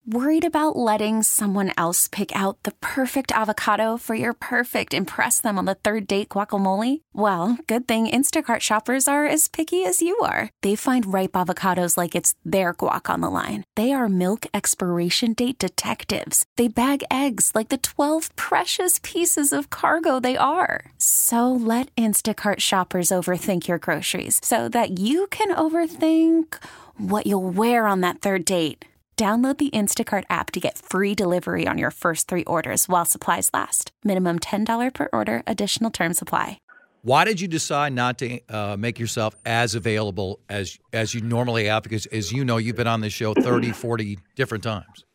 Worried about letting someone else pick out the perfect avocado for your perfect impress them on the third date guacamole? Well, good thing Instacart shoppers are as picky as you are. They find ripe avocados like it's their guac on the line. They are milk expiration date detectives. They bag eggs like the 12 precious pieces of cargo they are. So let Instacart shoppers overthink your groceries so that you can overthink what you'll wear on that third date. Download the Instacart app to get free delivery on your first 3 orders while supplies last. Minimum $10 per order. Additional terms apply. Why did you decide not to make yourself as available as you normally have? Because, as you know, you've been on this show 30, 40 different times.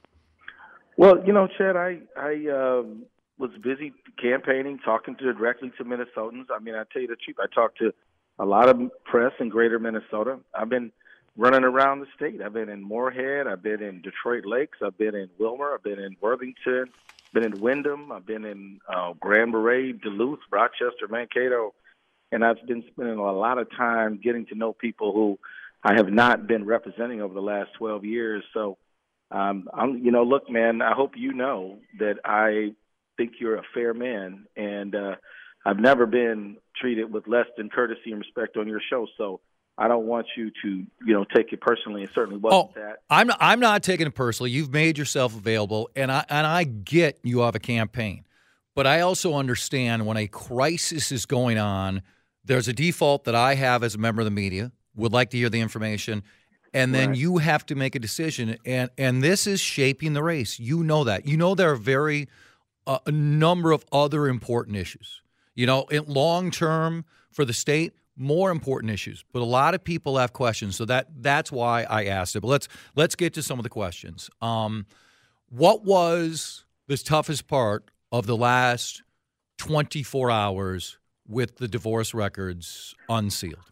Well, Chad, I was busy campaigning, talking directly to Minnesotans. I mean, I tell you the truth, I talked to a lot of press in greater Minnesota. I've been running around the state. I've been in Moorhead. I've been in Detroit Lakes. I've been in Wilmer. I've been in Worthington. Been in Windham. I've been in Grand Marais, Duluth, Rochester, Mankato. And I've been spending a lot of time getting to know people who I have not been representing over the last 12 years. So, look, man, I hope you know that I think you're a fair man. And I've never been treated with less than courtesy and respect on your show. So, I don't want you to, take it personally. It certainly wasn't that. I'm not taking it personally. You've made yourself available, and I get you have a campaign. But I also understand when a crisis is going on, there's a default that I have as a member of the media, would like to hear the information, and then you have to make a decision. And this is shaping the race. You know that. You know there are a number of other important issues. In long term for the state, more important issues, but a lot of people have questions, so that's why I asked it. But let's get to some of the questions. What was the toughest part of the last 24 hours with the divorce records unsealed?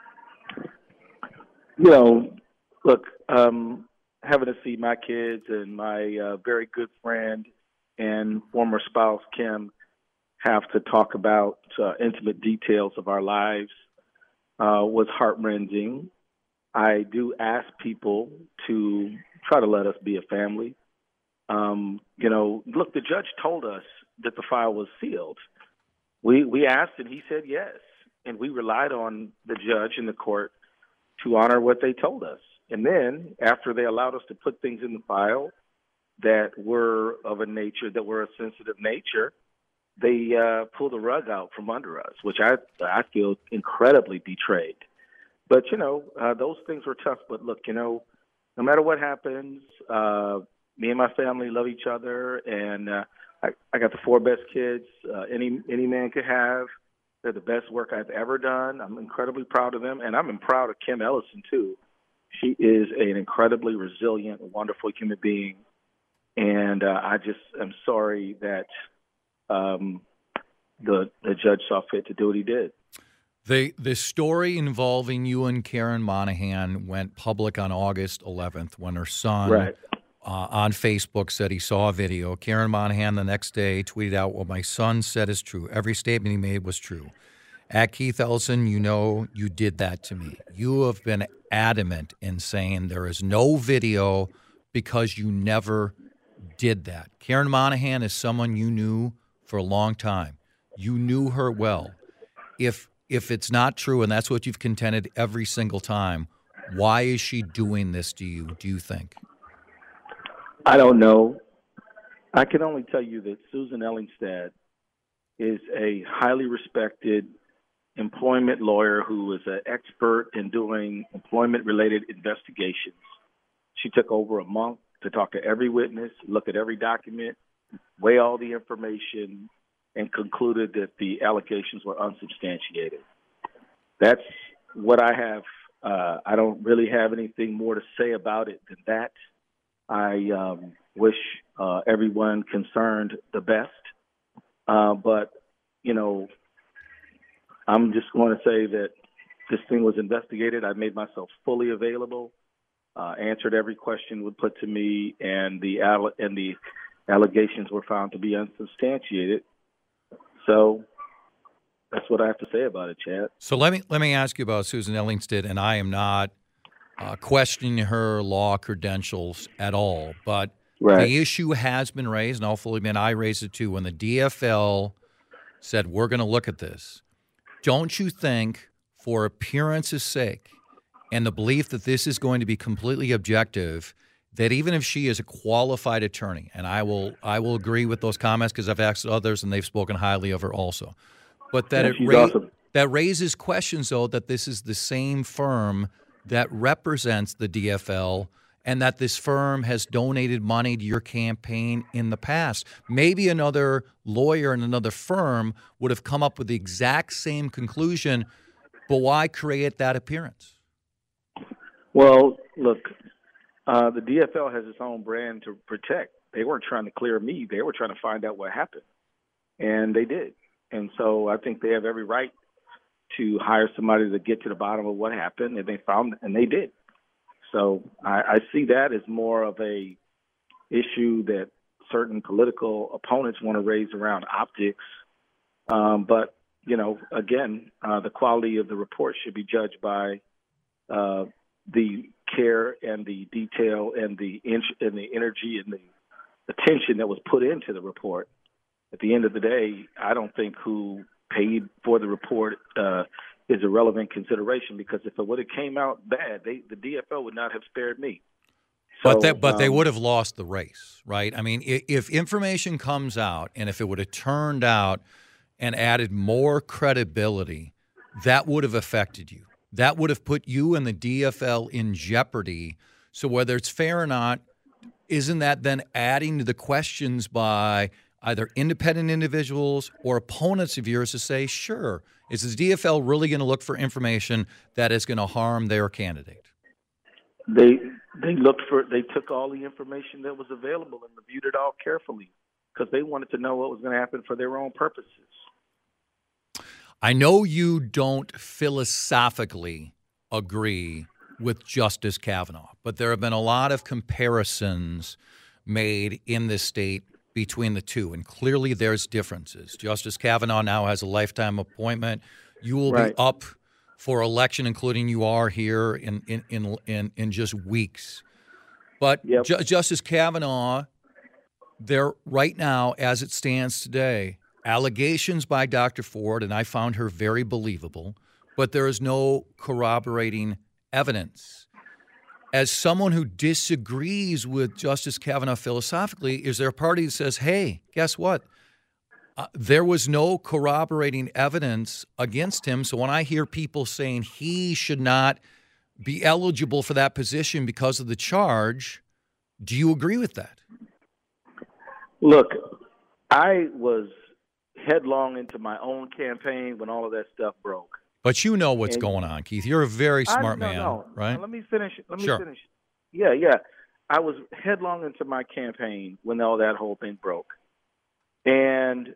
Look, having to see my kids and my very good friend and former spouse Kim have to talk about intimate details of our lives was heart-rending. I do ask people to try to let us be a family. Look, the judge told us that the file was sealed. We asked and he said yes. And we relied on the judge and the court to honor what they told us. And then after they allowed us to put things in the file that were of a nature, that were a sensitive nature, they pulled the rug out from under us, which I feel incredibly betrayed. But, those things were tough. But look, no matter what happens, me and my family love each other. And I got the 4 best kids any man could have. They're the best work I've ever done. I'm incredibly proud of them. And I'm proud of Kim Ellison, too. She is an incredibly resilient, wonderful human being. And I just am sorry that the judge saw fit to do what he did. The story involving you and Karen Monahan went public on August 11th when her son on Facebook said he saw a video. Karen Monahan the next day tweeted out, "What my son said is true. Every statement he made was true. At Keith Ellison, you did that to me. You have been adamant in saying there is no video because you never did that." Karen Monahan is someone you knew for a long time. You knew her well. If it's not true, and that's what you've contended every single time, why is she doing this to you, do you think? I don't know. I can only tell you that Susan Ellingstad is a highly respected employment lawyer who is an expert in doing employment-related investigations. She took over a month to talk to every witness, look at every document, weigh all the information, and concluded that the allegations were unsubstantiated. That's what I have. I don't really have anything more to say about it than that. I wish everyone concerned the best. But, I'm just going to say that this thing was investigated. I made myself fully available, answered every question would put to me, and the allegations were found to be unsubstantiated. So that's what I have to say about it, Chad. So let me ask you about Susan Ellingstad, and I am not questioning her law credentials at all. But Right. the issue has been raised, and I'll fully admit I raised it too, when the DFL said, we're going to look at this. Don't you think, for appearance's sake, and the belief that this is going to be completely objective, that even if she is a qualified attorney, and I will agree with those comments because I've asked others and they've spoken highly of her also, but that Awesome. that raises questions, though, that this is the same firm that represents the DFL and that this firm has donated money to your campaign in the past. Maybe another lawyer in another firm would have come up with the exact same conclusion, but why create that appearance? Well, look, the DFL has its own brand to protect. They weren't trying to clear me. They were trying to find out what happened, and they did. And so I think they have every right to hire somebody to get to the bottom of what happened, and they did. So I see that as more of a issue that certain political opponents want to raise around optics. But, again, the quality of the report should be judged by the care and the detail and the energy and the attention that was put into the report. At the end of the day, I don't think who paid for the report is a relevant consideration, because if it would have came out bad, the DFL would not have spared me. So, But they would have lost the race, right? I mean, if information comes out and if it would have turned out and added more credibility, that would have affected you. That would have put you and the DFL in jeopardy. So whether it's fair or not, isn't that then adding to the questions by either independent individuals or opponents of yours to say, sure, is the DFL really going to look for information that is going to harm their candidate? They took all the information that was available and reviewed it all carefully because they wanted to know what was going to happen for their own purposes. I know you don't philosophically agree with Justice Kavanaugh, but there have been a lot of comparisons made in this state between the two, and clearly there's differences. Justice Kavanaugh now has a lifetime appointment. You will be up for election, including you are here in just weeks. But Justice Kavanaugh, there right now, as it stands today, allegations by Dr. Ford, and I found her very believable, but there is no corroborating evidence. As someone who disagrees with Justice Kavanaugh philosophically, is there a party that says, hey, guess what? There was no corroborating evidence against him. So when I hear people saying he should not be eligible for that position because of the charge, do you agree with that? Look, I was headlong into my own campaign when all of that stuff broke. But you know what's going on, Keith. You're a very smart man, right? Now, let me finish. Sure. Finish. Yeah. I was headlong into my campaign when all that whole thing broke. And,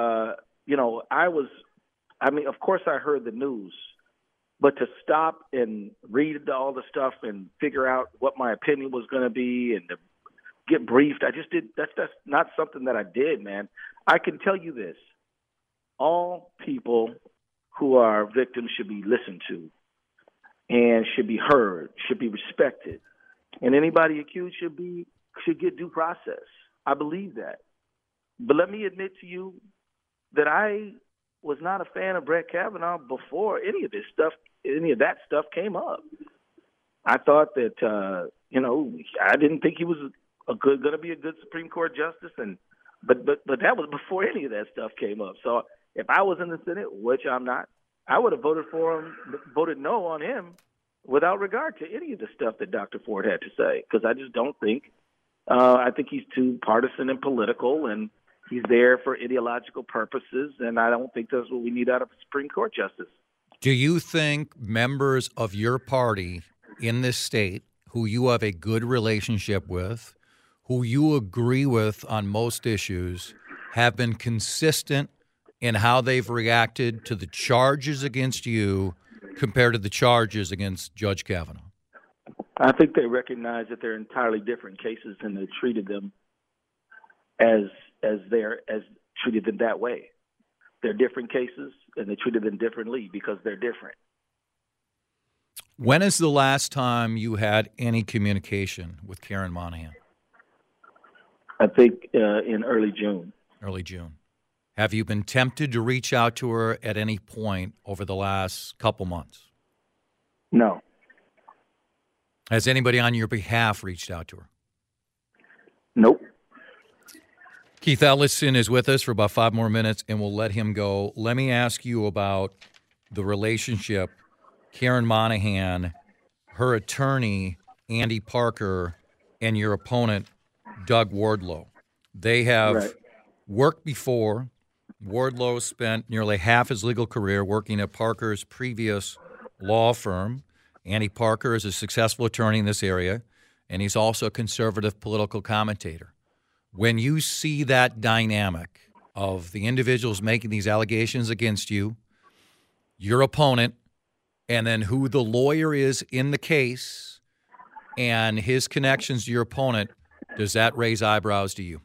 of course I heard the news, but to stop and read all the stuff and figure out what my opinion was going to be and to get briefed, I just did. That's not something that I did, man. I can tell you this. All people who are victims should be listened to and should be heard, should be respected. And anybody accused should get due process. I believe that. But let me admit to you that I was not a fan of Brett Kavanaugh before any of that stuff came up. I thought that, I didn't think he was going to be a good Supreme Court justice, but that was before any of that stuff came up. So if I was in the Senate, which I'm not, I would have voted no on him without regard to any of the stuff that Dr. Ford had to say, because I just don't think, I think he's too partisan and political, and he's there for ideological purposes, and I don't think that's what we need out of a Supreme Court justice. Do you think members of your party in this state who you have a good relationship with, who you agree with on most issues, have been consistent in how they've reacted to the charges against you compared to the charges against Judge Kavanaugh? I think they recognize that they're entirely different cases, and they treated them as treated them that way. They're different cases, and they treated them differently because they're different. When is the last time you had any communication with Karen Monahan? I think in early June. Early June. Have you been tempted to reach out to her at any point over the last couple months? No. Has anybody on your behalf reached out to her? Nope. Keith Ellison is with us for about 5 more minutes, and we'll let him go. Let me ask you about the relationship Karen Monahan, her attorney, Andy Parker, and your opponent, Doug Wardlow. They have worked before. Wardlow spent nearly half his legal career working at Parker's previous law firm. Andy Parker is a successful attorney in this area, and he's also a conservative political commentator. When you see that dynamic of the individuals making these allegations against you, your opponent, and then who the lawyer is in the case and his connections to your opponent, does that raise eyebrows to you?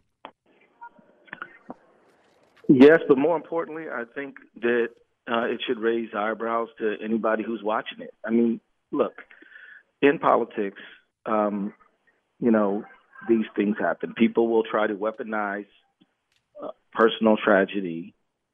Yes, but more importantly, I think that it should raise eyebrows to anybody who's watching it. I mean, look, in politics, these things happen. People will try to weaponize personal tragedy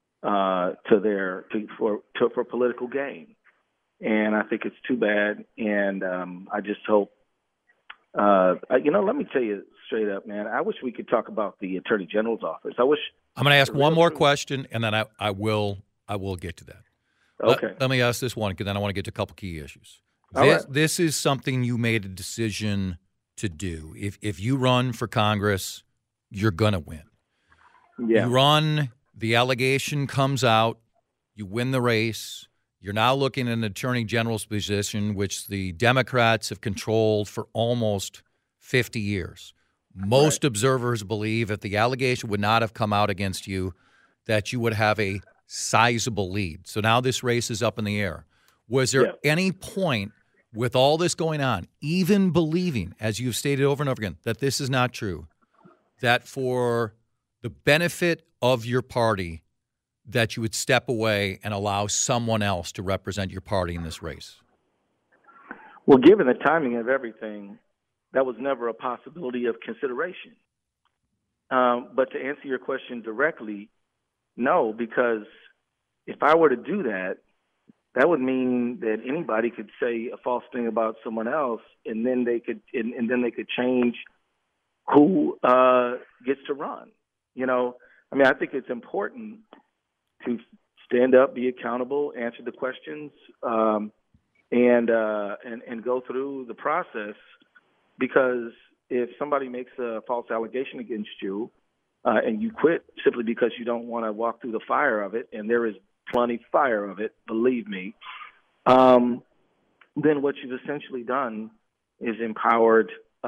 for political gain. And I think it's too bad. And I just hope, let me tell you straight up, man, I wish we could talk about the Attorney General's office. I'm going to ask one more question, and then I will get to that. Okay. Let me ask this one, because then I want to get to a couple key issues. This is something you made a decision to do. If you run for Congress, you're going to win. Yeah. You run, the allegation comes out, you win the race. You're now looking at an attorney general's position, which the Democrats have controlled for almost 50 years. Most observers believe if the allegation would not have come out against you, that you would have a sizable lead. So now this race is up in the air. Was there any point with all this going on, even believing, as you've stated over and over again, that this is not true, that for the benefit of your party, that you would step away and allow someone else to represent your party in this race? Well, given the timing of everything, that was never a possibility of consideration. But to answer your question directly, no, because if I were to do that, that would mean that anybody could say a false thing about someone else, and then they could change who gets to run. I think it's important to stand up, be accountable, answer the questions, and go through the process. Because if somebody makes a false allegation against you and you quit simply because you don't want to walk through the fire of it, and there is plenty fire of it, believe me, then what you've essentially done is empowered,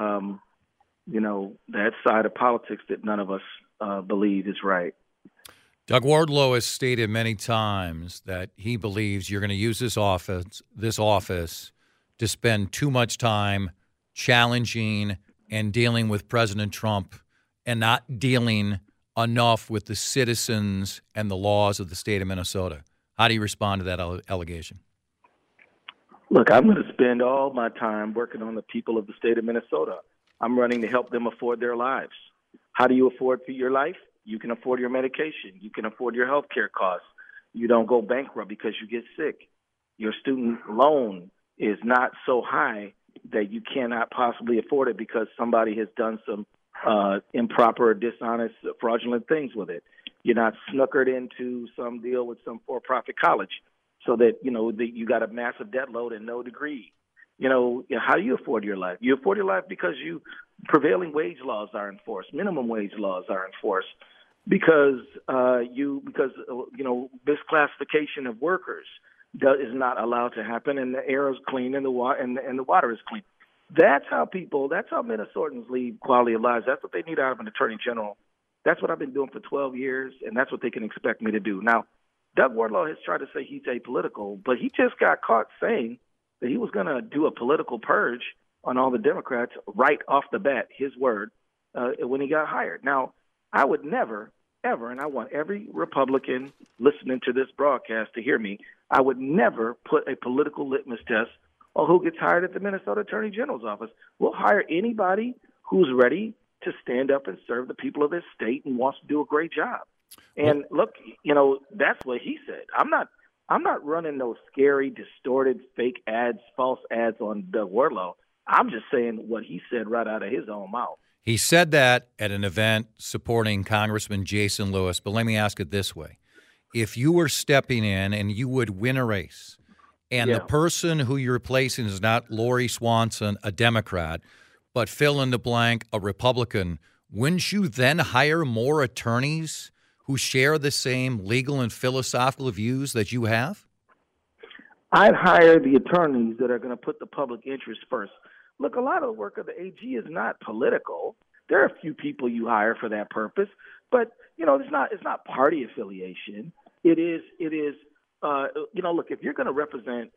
that side of politics that none of us believe is right. Doug Wardlow has stated many times that he believes you're going to use this office to spend too much time challenging and dealing with President Trump and not dealing enough with the citizens and the laws of the state of Minnesota. How do you respond to that allegation? Look, I'm going to spend all my time working on the people of the state of Minnesota. I'm running to help them afford their lives. How do you afford your life? You can afford your medication. You can afford your health care costs. You don't go bankrupt because you get sick. Your student loan is not so high that you cannot possibly afford it because somebody has done some improper, dishonest, fraudulent things with it. You're not snookered into some deal with some for-profit college so that, you got a massive debt load and no degree. How do you afford your life? You afford your life because prevailing wage laws are enforced, minimum wage laws are enforced, because misclassification of workers is not allowed to happen, and the air is clean and the water is clean. That's how Minnesotans lead quality of lives. That's what they need out of an attorney general. That's what I've been doing for 12 years, and that's what they can expect me to do. Now, Doug Wardlow has tried to say he's apolitical, but he just got caught saying that he was going to do a political purge on all the Democrats right off the bat, his word, when he got hired. Now, I would never, ever, and I want every Republican listening to this broadcast to hear me, I would never put a political litmus test or who gets hired at the Minnesota Attorney General's office. We'll hire anybody who's ready to stand up and serve the people of this state and wants to do a great job. And look, that's what he said. I'm not running those scary, distorted, fake ads, false ads on Doug Wardlow. I'm just saying what he said right out of his own mouth. He said that at an event supporting Congressman Jason Lewis. But let me ask it this way. If you were stepping in and you would win a race, and the person who you're replacing is not Lori Swanson, a Democrat, but fill in the blank, a Republican, wouldn't you then hire more attorneys who share the same legal and philosophical views that you have? I'd hire the attorneys that are going to put the public interest first. Look, a lot of the work of the AG is not political. There are a few people you hire for that purpose, but it's not party affiliation. It is. Look, if you're going to represent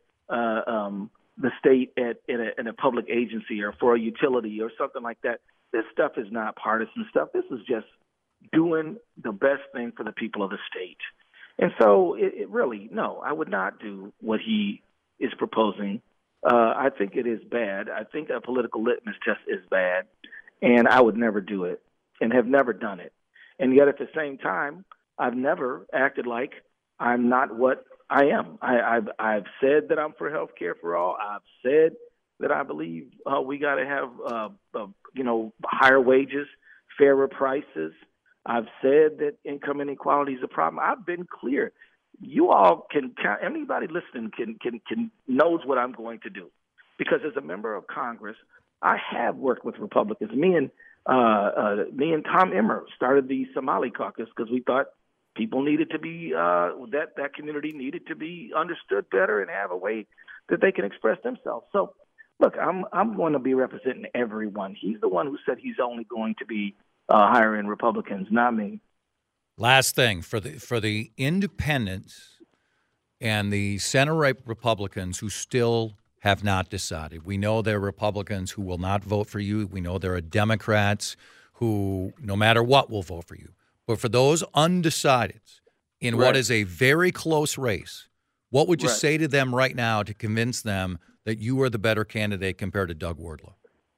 the state in a public agency or for a utility or something like that, this stuff is not partisan stuff. This is just doing the best thing for the people of the state. And so I would not do what he is proposing. I think it is bad. I think a political litmus test is bad, and I would never do it and have never done it. And yet at the same time, I've never acted like I'm not what I am. I've said that I'm for health care for all. I've said that I believe we got to have higher wages, fairer prices. I've said that income inequality is a problem. I've been clear. You all can count. Anybody listening can knows what I'm going to do, because as a member of Congress, I have worked with Republicans. Me and Tom Emmer started the Somali caucus because we thought people needed to be that community needed to be understood better and have a way that they can express themselves. So, look, I'm going to be representing everyone. He's the one who said he's only going to be hiring Republicans, not me. Last thing, for the independents and the center-right Republicans who still have not decided. We know there are Republicans who will not vote for you. We know there are Democrats who, no matter what, will vote for you. But for those undecideds in what is a very close race, what would you say to them right now to convince them that you are the better candidate compared to Doug Wardlow?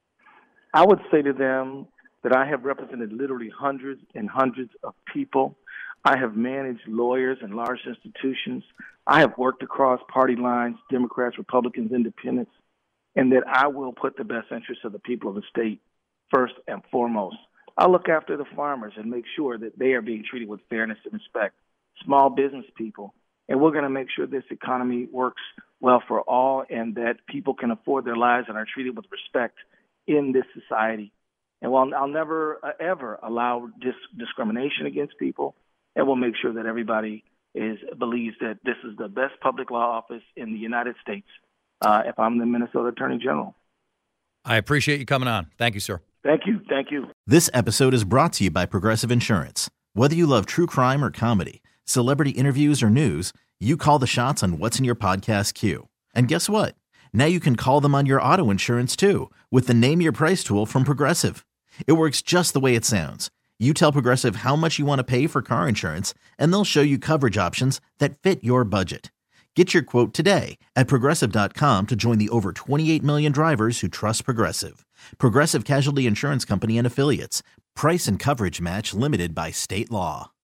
I would say to them that I have represented literally hundreds and hundreds of people. I have managed lawyers in large institutions. I have worked across party lines, Democrats, Republicans, Independents, and that I will put the best interests of the people of the state first and foremost. I'll look after the farmers and make sure that they are being treated with fairness and respect, small business people. And we're going to make sure this economy works well for all and that people can afford their lives and are treated with respect in this society. And while I'll never, ever allow discrimination against people, and we'll make sure that everybody believes that this is the best public law office in the United States if I'm the Minnesota Attorney General. I appreciate you coming on. Thank you, sir. Thank you. Thank you. This episode is brought to you by Progressive Insurance. Whether you love true crime or comedy, celebrity interviews or news, you call the shots on what's in your podcast queue. And guess what? Now you can call them on your auto insurance too with the Name Your Price tool from Progressive. It works just the way it sounds. You tell Progressive how much you want to pay for car insurance, and they'll show you coverage options that fit your budget. Get your quote today at Progressive.com to join the over 28 million drivers who trust Progressive. Progressive Casualty Insurance Company and Affiliates. Price and coverage match limited by state law.